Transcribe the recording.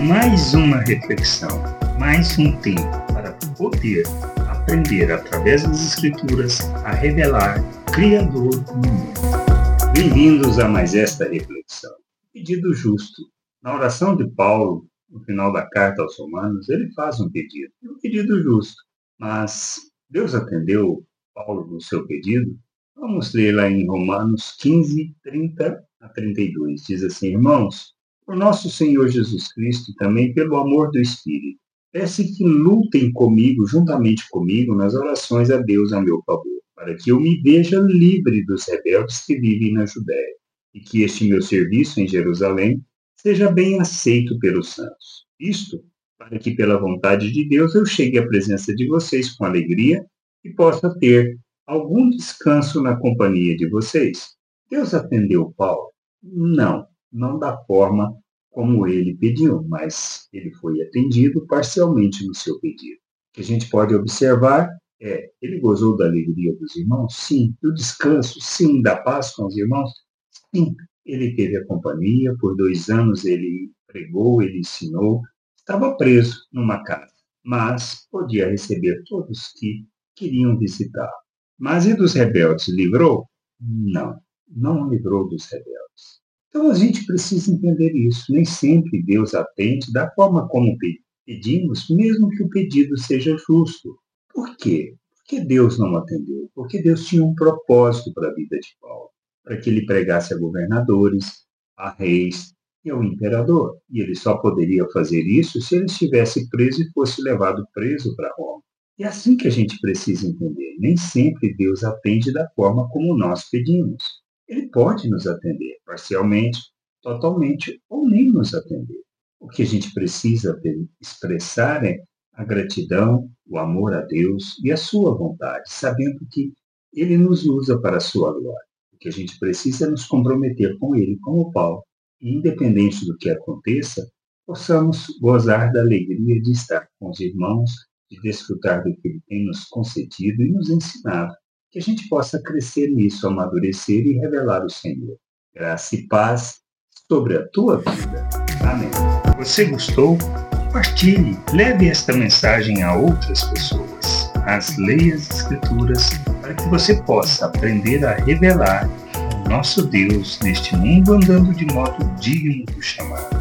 mais uma reflexão, mais um tempo para poder aprender através das Escrituras a revelar o Criador no mundo. Bem-vindos a mais esta reflexão. Pedido justo. Na oração de Paulo, no final da carta aos Romanos, ele faz um pedido justo. Mas Deus atendeu Paulo no seu pedido? Vamos ler lá em Romanos 15, 30 a 32. Diz assim: irmãos, por nosso Senhor Jesus Cristo e também pelo amor do Espírito, peço que lutem comigo, juntamente comigo, nas orações a Deus a meu favor, para que eu me veja livre dos rebeldes que vivem na Judéia, e que este meu serviço em Jerusalém seja bem aceito pelos santos. Isto, para que pela vontade de Deus eu chegue à presença de vocês com alegria e possa ter algum descanso na companhia de vocês. Deus atendeu Paulo? Não da forma como ele pediu, mas ele foi atendido parcialmente no seu pedido. O que a gente pode observar é, ele gozou da alegria dos irmãos? Sim. Do descanso? Sim. Da paz com os irmãos? Sim. Ele teve a companhia, por 2 anos ele pregou, ele ensinou, estava preso numa casa, mas podia receber todos que queriam visitar. Mas e dos rebeldes, livrou? Não livrou dos rebeldes. Então a gente precisa entender isso. Nem sempre Deus atende da forma como pedimos, mesmo que o pedido seja justo. Por quê? Porque Deus não atendeu. Porque Deus tinha um propósito para a vida de Paulo, para que ele pregasse a governadores, a reis e ao imperador. E ele só poderia fazer isso se ele estivesse preso e fosse levado preso para Roma. É assim que a gente precisa entender. Nem sempre Deus atende da forma como nós pedimos. Ele pode nos atender parcialmente, totalmente ou nem nos atender. O que a gente precisa expressar é a gratidão, o amor a Deus e a sua vontade, sabendo que Ele nos usa para a sua glória. O que a gente precisa é nos comprometer com Ele, como Paulo, e independente do que aconteça, possamos gozar da alegria de estar com os irmãos, de desfrutar do que Ele tem nos concedido e nos ensinado, que a gente possa crescer nisso, amadurecer e revelar o Senhor. Graça e paz sobre a tua vida. Amém. Você gostou? Compartilhe, leve esta mensagem a outras pessoas. Leia as Escrituras para que você possa aprender a revelar o nosso Deus neste mundo andando de modo digno do chamado.